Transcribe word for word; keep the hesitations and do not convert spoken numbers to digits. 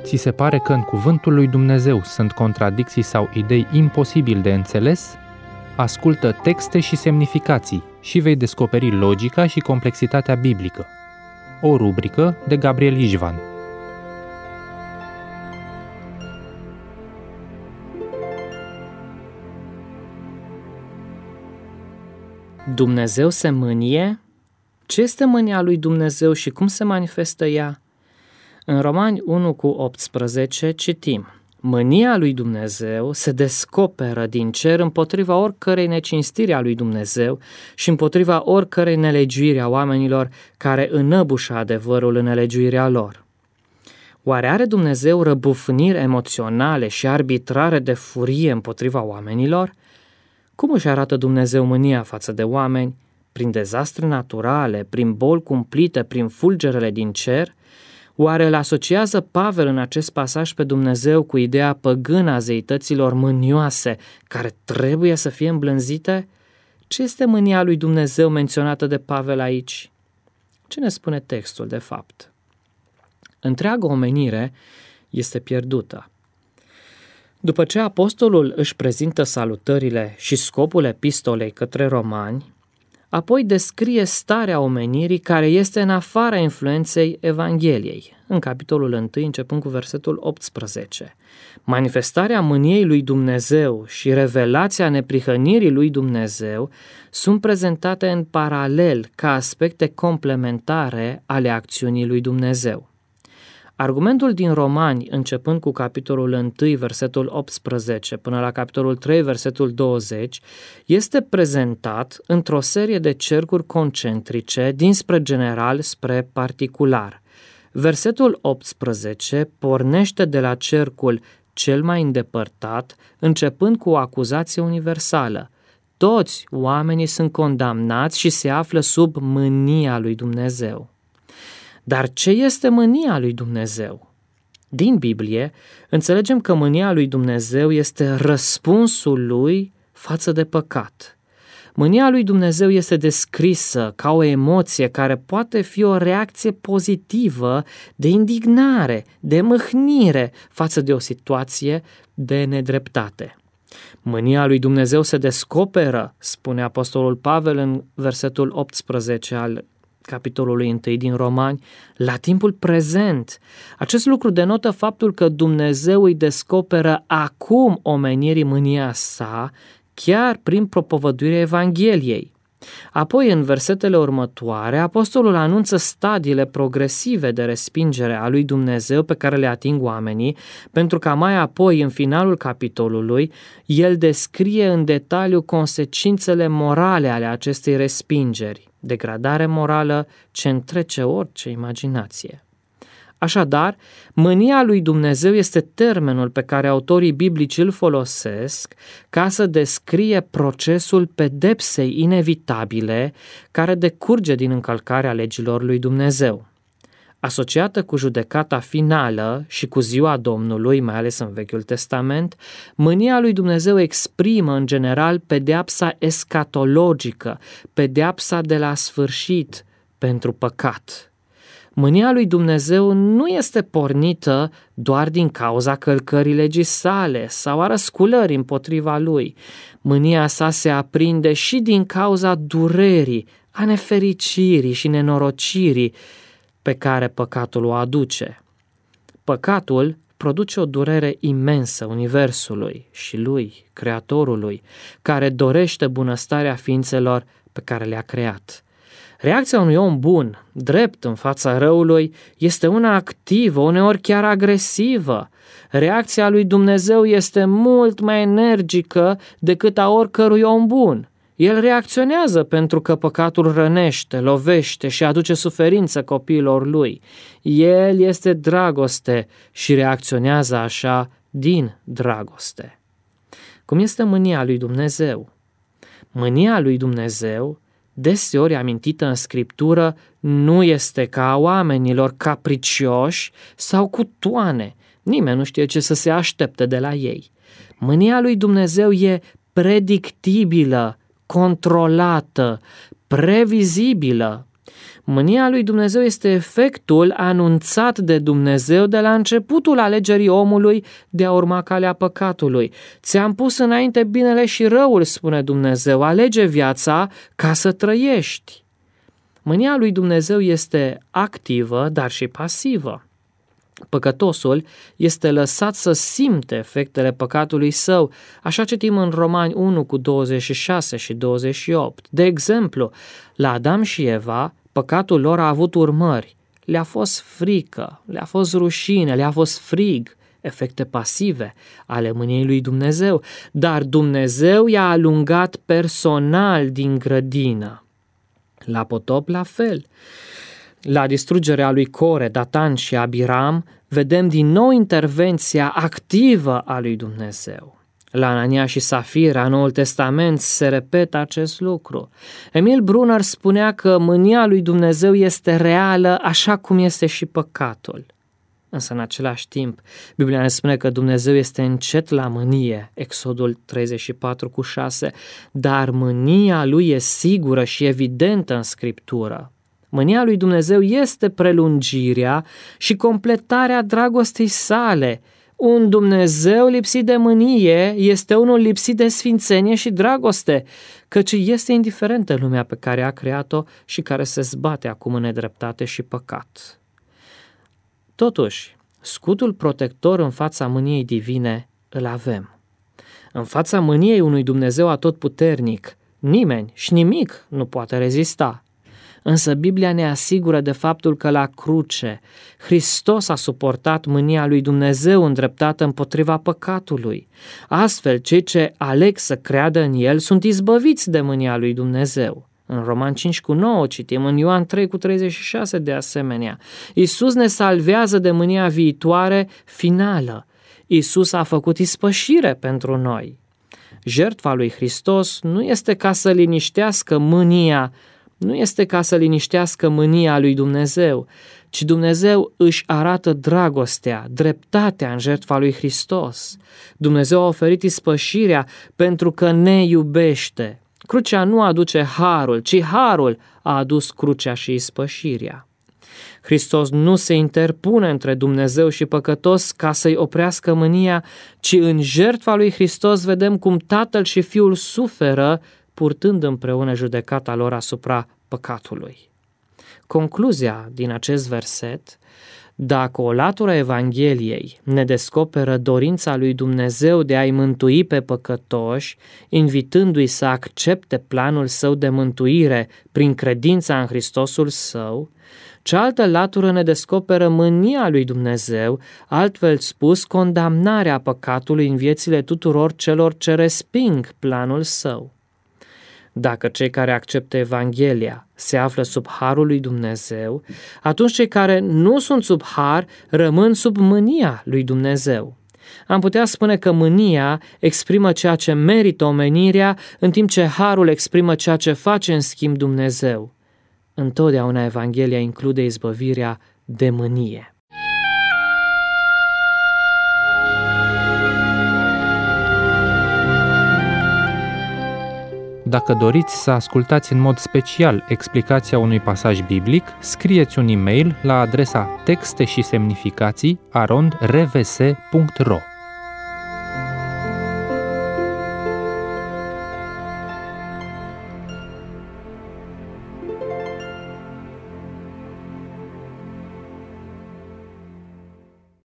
Ți se pare că în cuvântul lui Dumnezeu sunt contradicții sau idei imposibil de înțeles? Ascultă texte și semnificații și vei descoperi logica și complexitatea biblică. O rubrică de Gabriel Ișvan. Dumnezeu se mânie? Ce este mânia lui Dumnezeu și cum se manifestă ea? În Romani unu cu optsprezece citim: Mânia lui Dumnezeu se descoperă din cer împotriva oricărei necinstiri a lui Dumnezeu și împotriva oricărei nelegiuiri a oamenilor care înăbușă adevărul în nelegiuirea lor. Oare are Dumnezeu răbufniri emoționale și arbitrare de furie împotriva oamenilor? Cum își arată Dumnezeu mânia față de oameni? Prin dezastre naturale, prin boli cumplite, prin fulgerele din cer? Oare îl asociază Pavel în acest pasaj pe Dumnezeu cu ideea păgână a zeităților mânioase care trebuie să fie îmblânzite? Ce este mânia lui Dumnezeu menționată de Pavel aici? Ce ne spune textul de fapt? Întreaga omenire este pierdută. După ce apostolul își prezintă salutările și scopul epistolei către romani, apoi descrie starea omenirii care este în afara influenței Evangheliei, în capitolul unu, începând cu versetul optsprezece. Manifestarea mâniei lui Dumnezeu și revelația neprihănirii lui Dumnezeu sunt prezentate în paralel ca aspecte complementare ale acțiunii lui Dumnezeu. Argumentul din Romani, începând cu capitolul unu, versetul optsprezece, până la capitolul trei, versetul douăzeci, este prezentat într-o serie de cercuri concentrice dinspre general spre particular. Versetul optsprezece pornește de la cercul cel mai îndepărtat, începând cu o acuzație universală. Toți oamenii sunt condamnați și se află sub mânia lui Dumnezeu. Dar ce este mânia lui Dumnezeu? Din Biblie, înțelegem că mânia lui Dumnezeu este răspunsul lui față de păcat. Mânia lui Dumnezeu este descrisă ca o emoție care poate fi o reacție pozitivă de indignare, de mâhnire față de o situație de nedreptate. Mânia lui Dumnezeu se descoperă, spune apostolul Pavel în versetul optsprezece al capitolului unu din Romani, la timpul prezent. Acest lucru denotă faptul că Dumnezeu îi descoperă acum omenirii mânia sa, chiar prin propovăduirea Evangheliei. Apoi, în versetele următoare, apostolul anunță stadiile progresive de respingere a lui Dumnezeu pe care le ating oamenii, pentru ca mai apoi, în finalul capitolului, el descrie în detaliu consecințele morale ale acestei respingeri, degradare morală ce întrece orice imaginație. Așadar, mânia lui Dumnezeu este termenul pe care autorii biblici îl folosesc ca să descrie procesul pedepsei inevitabile care decurge din încălcarea legilor lui Dumnezeu. Asociată cu judecata finală și cu ziua Domnului, mai ales în Vechiul Testament, mânia lui Dumnezeu exprimă în general pedeapsa escatologică, pedeapsa de la sfârșit pentru păcat. Mânia lui Dumnezeu nu este pornită doar din cauza călcării legii sale sau a răsculării împotriva lui. Mânia sa se aprinde și din cauza durerii, a nefericirii și nenorocirii pe care păcatul o aduce. Păcatul produce o durere imensă universului și lui, Creatorului, care dorește bunăstarea ființelor pe care le-a creat. Reacția unui om bun, drept în fața răului, este una activă, uneori chiar agresivă. Reacția lui Dumnezeu este mult mai energică decât a oricărui om bun. El reacționează pentru că păcatul rănește, lovește și aduce suferință copiilor lui. El este dragoste și reacționează așa din dragoste. Cum este mânia lui Dumnezeu? Mânia lui Dumnezeu, deseori amintită în Scriptură, nu este ca a oamenilor capricioși sau cu toane. Nimeni nu știe ce să se aștepte de la ei. Mânia lui Dumnezeu e predictibilă, controlată, previzibilă. Mânia lui Dumnezeu este efectul anunțat de Dumnezeu de la începutul alegerii omului de a urma calea păcatului. Ți-am pus înainte binele și răul, spune Dumnezeu, alege viața ca să trăiești. Mânia lui Dumnezeu este activă, dar și pasivă. Păcătosul este lăsat să simte efectele păcatului său, așa citim în Romani unu cu douăzeci și șase și douăzeci și opt. De exemplu, la Adam și Eva, păcatul lor a avut urmări. Le-a fost frică, le-a fost rușine, le-a fost frig, efecte pasive ale mâniei lui Dumnezeu, dar Dumnezeu i-a alungat personal din grădină. La potop, la fel. La distrugerea lui Core, Datan și Abiram, vedem din nou intervenția activă a lui Dumnezeu. La Anania și Safira, în Noul Testament, se repetă acest lucru. Emil Brunner spunea că mânia lui Dumnezeu este reală așa cum este și păcatul. Însă, în același timp, Biblia ne spune că Dumnezeu este încet la mânie, Exodul treizeci și patru cu șase, dar mânia lui e sigură și evidentă în Scriptură. Mânia lui Dumnezeu este prelungirea și completarea dragostei sale. Un Dumnezeu lipsit de mânie este unul lipsit de sfințenie și dragoste, căci este indiferentă lumea pe care a creat-o și care se zbate acum în nedreptate și păcat. Totuși, scutul protector în fața mâniei divine îl avem. În fața mâniei unui Dumnezeu atotputernic, nimeni și nimic nu poate rezista. Însă Biblia ne asigură de faptul că la cruce Hristos a suportat mânia lui Dumnezeu îndreptată împotriva păcatului. Astfel, cei ce aleg să creadă în El sunt izbăviți de mânia lui Dumnezeu. În Roman cinci cu nouă citim, în Ioan trei cu treizeci și șase de asemenea. Iisus ne salvează de mânia viitoare finală. Iisus a făcut ispășire pentru noi. Jertfa lui Hristos nu este ca să liniștească mânia, nu este ca să liniștească mânia lui Dumnezeu, ci Dumnezeu își arată dragostea, dreptatea în jertfa lui Hristos. Dumnezeu a oferit ispășirea pentru că ne iubește. Crucea nu aduce harul, ci harul a adus crucea și ispășirea. Hristos nu se interpune între Dumnezeu și păcătos ca să-i oprească mânia, ci în jertfa lui Hristos vedem cum Tatăl și Fiul suferă, purtând împreună judecata lor asupra păcatului. Concluzia din acest verset: dacă o latură Evangheliei ne descoperă dorința lui Dumnezeu de a-i mântui pe păcătoși, invitându-i să accepte planul său de mântuire prin credința în Hristosul său, cealaltă latură ne descoperă mânia lui Dumnezeu, altfel spus, condamnarea păcatului în viețile tuturor celor ce resping planul său. Dacă cei care acceptă Evanghelia se află sub harul lui Dumnezeu, atunci cei care nu sunt sub har rămân sub mânia lui Dumnezeu. Am putea spune că mânia exprimă ceea ce merită omenirea, în timp ce harul exprimă ceea ce face în schimb Dumnezeu. Întotdeauna Evanghelia include izbăvirea de mânie. Dacă doriți să ascultați în mod special explicația unui pasaj biblic, scrieți un e-mail la adresa texte și semnificații arond r v s punct r o.